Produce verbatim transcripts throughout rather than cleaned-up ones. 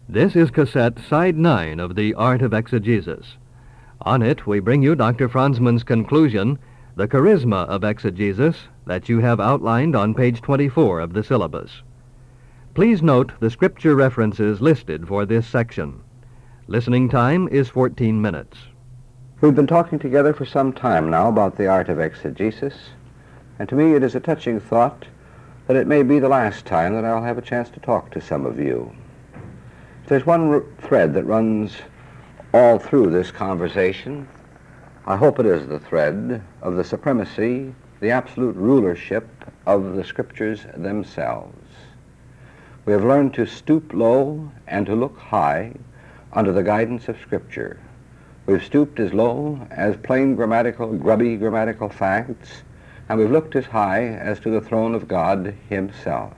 This is cassette side nine of The Art of Exegesis. On it, we bring you Doctor Franzmann's conclusion, The Charisma of Exegesis, that you have outlined on page twenty-four of the syllabus. Please note the scripture references listed for this section. Listening time is fourteen minutes. We've been talking together for some time now about the art of exegesis, and to me it is a touching thought that it may be the last time that I'll have a chance to talk to some of you. If there's one r- thread that runs all through this conversation, I hope it is the thread of the supremacy, the absolute rulership of the Scriptures themselves. We have learned to stoop low and to look high under the guidance of Scripture. We've stooped as low as plain grammatical, grubby grammatical facts, and we've looked as high as to the throne of God Himself.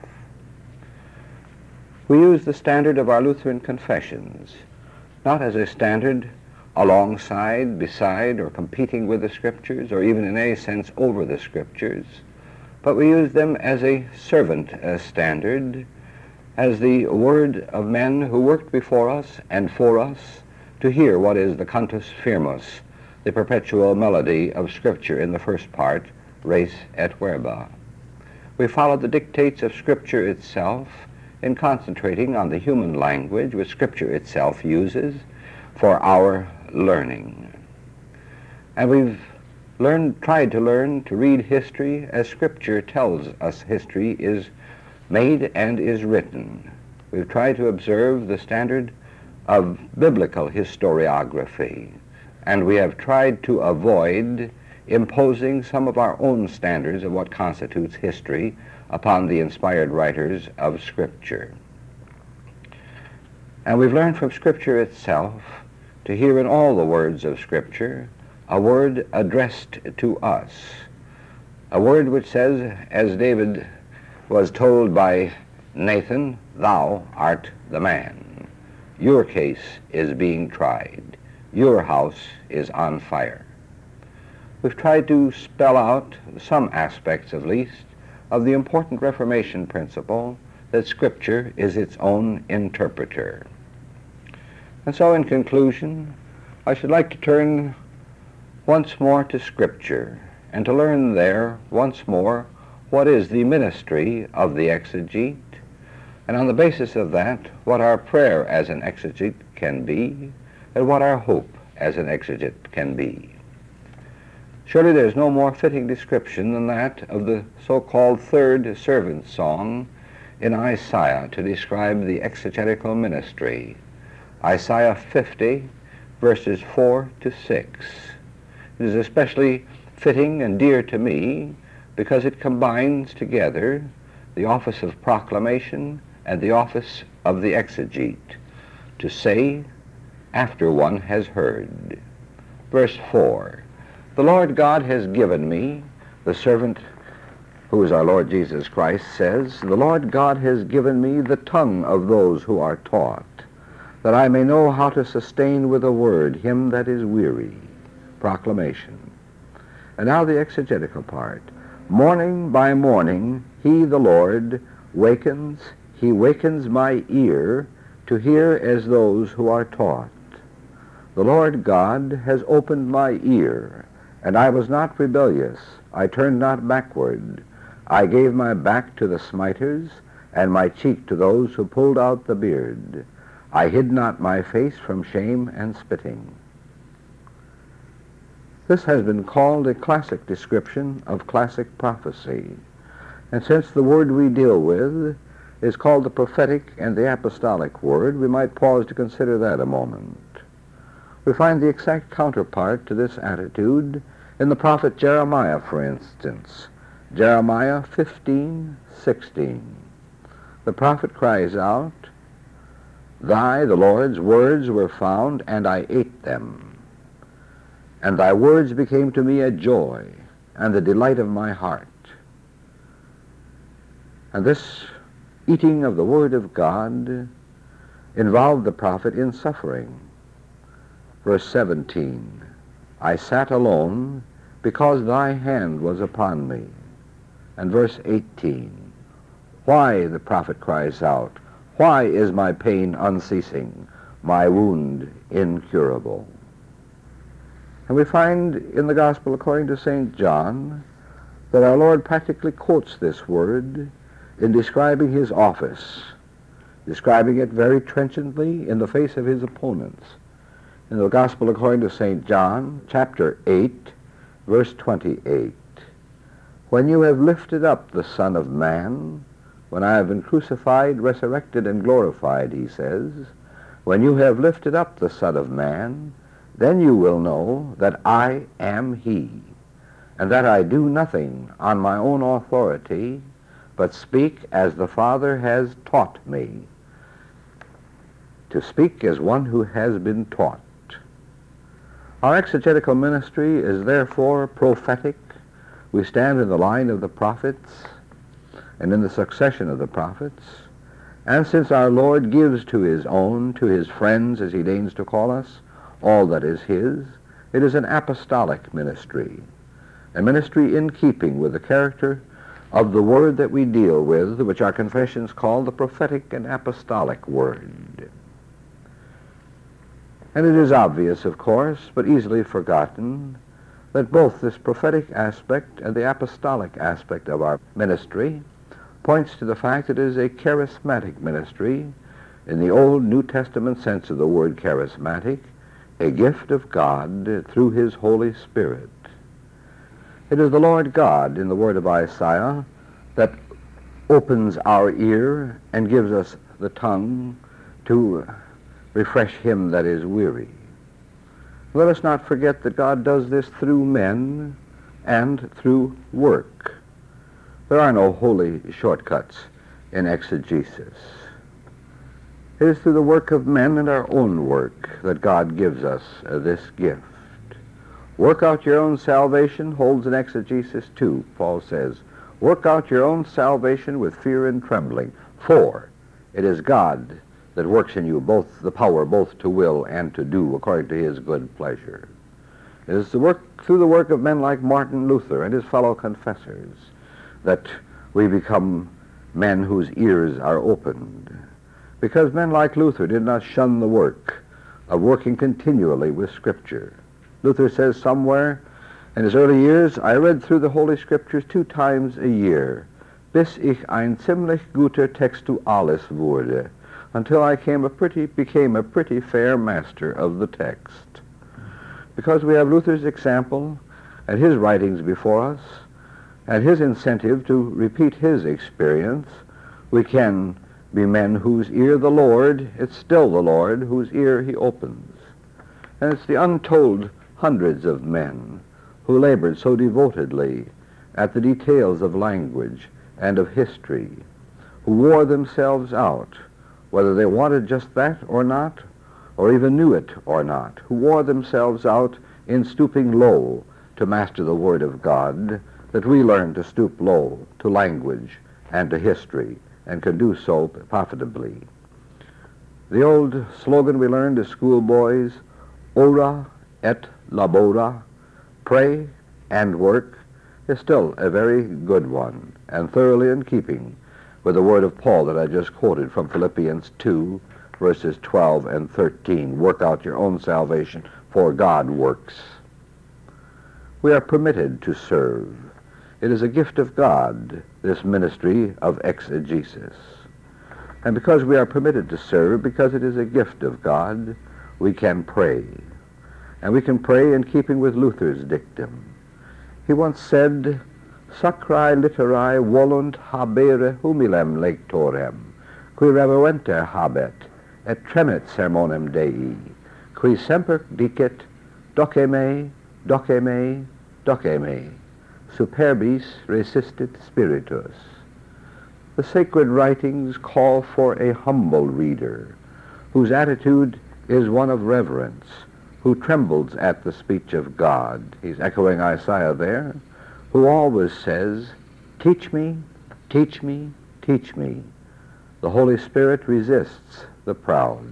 We use the standard of our Lutheran confessions, not as a standard alongside, beside, or competing with the Scriptures, or even in any sense over the Scriptures, but we use them as a servant uh, standard, as the word of men who worked before us and for us to hear what is the cantus firmus, the perpetual melody of Scripture in the first part, res et verba. We followed the dictates of Scripture itself in concentrating on the human language which Scripture itself uses for our learning. And we've learned, tried to learn to read history as Scripture tells us history is made and is written. We've tried to observe the standard of biblical historiography, and we have tried to avoid imposing some of our own standards of what constitutes history upon the inspired writers of Scripture. And we've learned from Scripture itself to hear in all the words of Scripture a word addressed to us, a word which says, as David was told by Nathan, "Thou art the man. Your case is being tried. Your house is on fire." We've tried to spell out some aspects, at least, of the important Reformation principle that Scripture is its own interpreter. And so, in conclusion, I should like to turn once more to Scripture and to learn there once more what is the ministry of the exegete, and on the basis of that, what our prayer as an exegete can be, and what our hope as an exegete can be. Surely there's no more fitting description than that of the so-called third servant song in Isaiah to describe the exegetical ministry. Isaiah fifty, verses four to six. It is especially fitting and dear to me because it combines together the office of proclamation and the office of the exegete, to say after one has heard. Verse four, "The Lord God has given me," the servant who is our Lord Jesus Christ says, "the Lord God has given me the tongue of those who are taught, that I may know how to sustain with a word him that is weary." Proclamation. And now the exegetical part. "Morning by morning he, the Lord, wakens, he wakens my ear to hear as those who are taught. The Lord God has opened my ear, and I was not rebellious. I turned not backward. I gave my back to the smiters, and my cheek to those who pulled out the beard. I hid not my face from shame and spitting." This has been called a classic description of classic prophecy. And since the word we deal with is called the prophetic and the apostolic word, we might pause to consider that a moment. We find the exact counterpart to this attitude in the prophet Jeremiah, for instance. Jeremiah fifteen sixteen. The prophet cries out, "Thy, the Lord's, words were found, and I ate them. And thy words became to me a joy, and the delight of my heart." And this eating of the word of God involved the prophet in suffering. Verse seventeen, "I sat alone because thy hand was upon me." And verse eighteen, "Why," the prophet cries out, Why is my pain unceasing, my wound incurable? And we find in the Gospel according to Saint John that our Lord practically quotes this word in describing his office, describing it very trenchantly in the face of his opponents. In the Gospel according to Saint John, chapter eight, verse twenty-eight, when you have lifted up the Son of Man, when I have been crucified, resurrected, and glorified, he says, when you have lifted up the Son of Man, then you will know that I am he, and that I do nothing on my own authority, but speak as the Father has taught me. To speak as one who has been taught. Our exegetical ministry is therefore prophetic. We stand in the line of the prophets and in the succession of the prophets. And since our Lord gives to his own, to his friends, as he deigns to call us, all that is his, it is an apostolic ministry, a ministry in keeping with the character of the word that we deal with, which our confessions call the prophetic and apostolic word. And it is obvious, of course, but easily forgotten, that both this prophetic aspect and the apostolic aspect of our ministry points to the fact that it is a charismatic ministry, in the Old New Testament sense of the word charismatic, a gift of God through his Holy Spirit. It is the Lord God, in the word of Isaiah, that opens our ear and gives us the tongue to refresh him that is weary. Let us not forget that God does this through men and through work. There are no holy shortcuts in exegesis. It is through the work of men and our own work that God gives us uh, this gift. Work out your own salvation holds in exegesis too, Paul says. Work out your own salvation with fear and trembling, for it is God that works in you both the power both to will and to do according to his good pleasure. It is the work through the work of men like Martin Luther and his fellow confessors that we become men whose ears are opened. Because men like Luther did not shun the work of working continually with Scripture. Luther says somewhere in his early years, I read through the Holy Scriptures two times a year, bis ich ein ziemlich guter Textualis wurde, until I came a pretty, became a pretty fair master of the text. Because we have Luther's example and his writings before us, and his incentive to repeat his experience, we can be men whose ear the Lord, it's still the Lord, whose ear he opens. And it's the untold hundreds of men who labored so devotedly at the details of language and of history, who wore themselves out, whether they wanted just that or not, or even knew it or not, who wore themselves out in stooping low to master the Word of God, that we learn to stoop low to language and to history, and can do so profitably. The old slogan we learned as schoolboys, ora et labora, pray and work, is still a very good one, and thoroughly in keeping with the word of Paul that I just quoted from Philippians two, verses twelve and thirteen. Work out your own salvation, for God works. We are permitted to serve. It is a gift of God, this ministry of exegesis. And because we are permitted to serve, because it is a gift of God, we can pray. And we can pray in keeping with Luther's dictum. He once said, Sacrae literae volunt habere humilem lectorem, qui reverenter habet, et tremit sermonem Dei, qui semper dicet, doce me, doce me, doce me, superbis resistit spiritus. The sacred writings call for a humble reader, whose attitude is one of reverence, who trembles at the speech of God. He's echoing Isaiah there, who always says, teach me, teach me, teach me. The Holy Spirit resists the proud.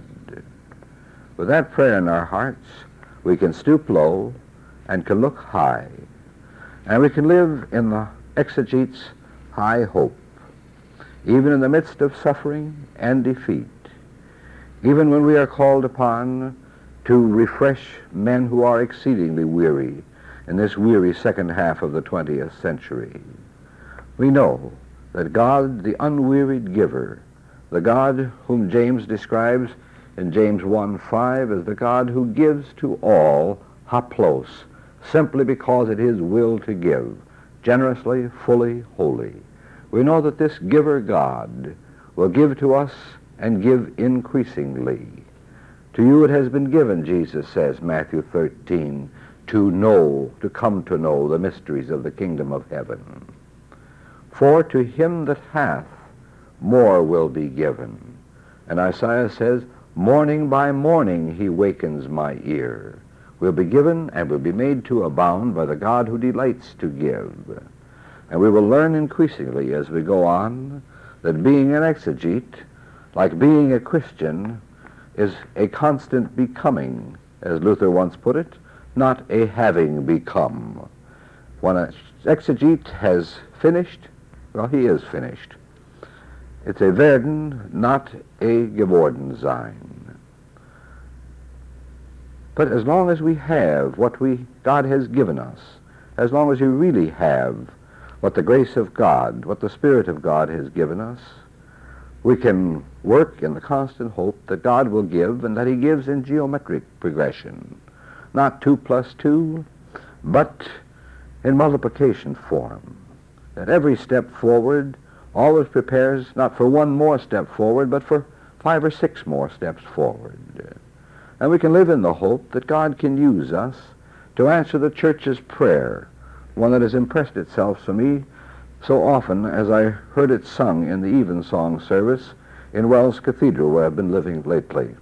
With that prayer in our hearts, we can stoop low and can look high, and we can live in the exegete's high hope. even in the midst of suffering and defeat, even when we are called upon to refresh men who are exceedingly weary in this weary second half of the twentieth century. We know that God, the unwearied giver, the God whom James describes in James one five as the God who gives to all haplos, simply because it is will to give, generously, fully, wholly. We know that this giver God will give to us and give increasingly. To you it has been given, Jesus says, Matthew thirteen, to know, to come to know the mysteries of the kingdom of heaven. For to him that hath, more will be given. And Isaiah says, morning by morning he wakens my ear. Will be given and will be made to abound by the God who delights to give. And we will learn increasingly as we go on that being an exegete, like being a Christian, is a constant becoming, as Luther once put it, not a having become. When an exegete has finished, well, he is finished. It's a werden, not a geworden sein. But as long as we have what we God has given us, as long as we really have what the grace of God, what the Spirit of God has given us, we can work in the constant hope that God will give, and that he gives in geometric progression. Not two plus two, but in multiplication form. That every step forward always prepares not for one more step forward, but for five or six more steps forward. And we can live in the hope that God can use us to answer the church's prayer, one that has impressed itself to me so often as I heard it sung in the evensong service in Wells Cathedral, where I've been living lately.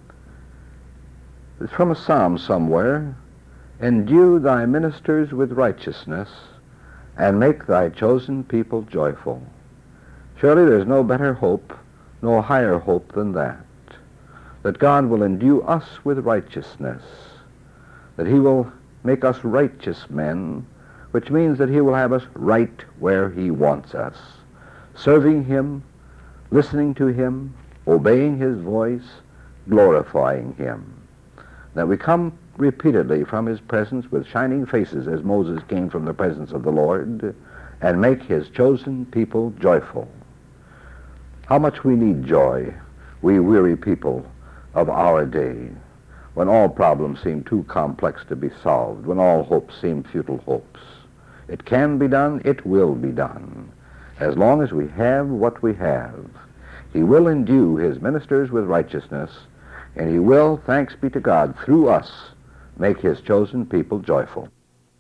It's from a psalm somewhere. Endue thy ministers with righteousness, and make thy chosen people joyful. Surely there's no better hope, no higher hope than that, that God will endue us with righteousness, that he will make us righteous men, which means that he will have us right where he wants us, serving him, listening to him, obeying his voice, glorifying him. That we come repeatedly from his presence with shining faces as Moses came from the presence of the Lord, and make his chosen people joyful. How much we need joy, we weary people of our day, when all problems seem too complex to be solved, when all hopes seem futile hopes. It can be done, it will be done, as long as we have what we have. He will endue his ministers with righteousness, and he will, thanks be to God, through us, make his chosen people joyful.